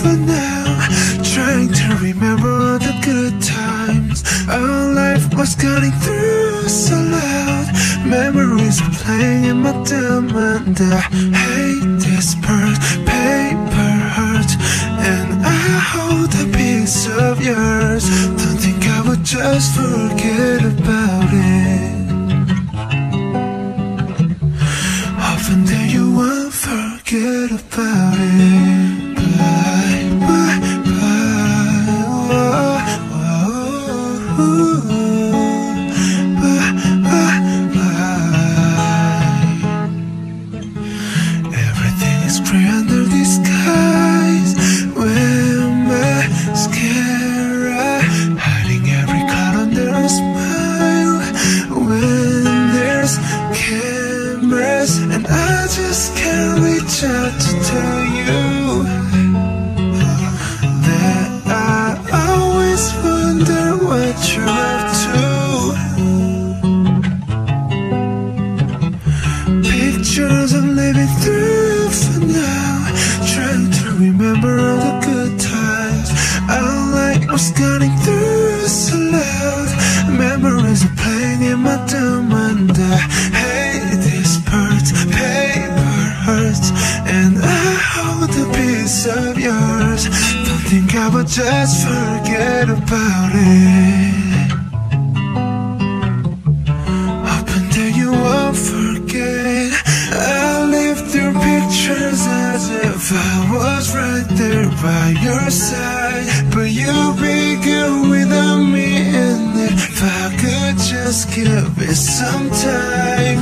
for now, trying to remember all the good times. Our life was cutting through so loud. Memories are playing in my dumb, and I hate this part. Paper hurts, and I hold a piece of yours. Don't think I would just forget about it. Often that you won't forget about it. Bye, bye, bye. Whoa, whoa, bye, bye, bye. Everything is gray under the skies. Wear mascara, hiding every cloud under a smile. When there's cameras, and I just can't reach out to tell you that I always wonder what you're up to. Pictures I'm living through for now, trying to remember all the good times. Our light was cutting through so loud. Memories are playing in my dumb, and I hate this part. Paper hurts, and I hold a piece of yours. Don't think I would just forget about it. Hoping that you won't forget. I live through pictures as if I was right there by your side, but you'd be good without me. And if I could just give it some time,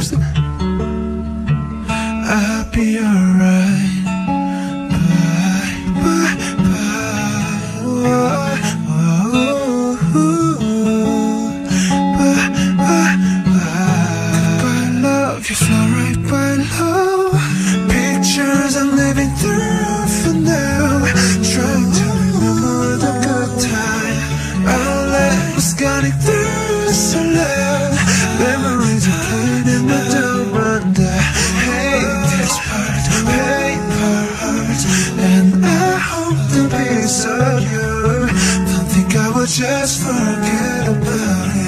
I'll be alright. Bye, bye, bye. Whoa, whoa, bye, bye, bye. Goodbye, love, you fly right by low. Pictures I'm living through for now, trying to remember the good time. Our life was cutting through so loud. Memories are playing in my dumb, and I hate this part. Paper hurts, and I hope the piece of you. Don't think I would just forget about it.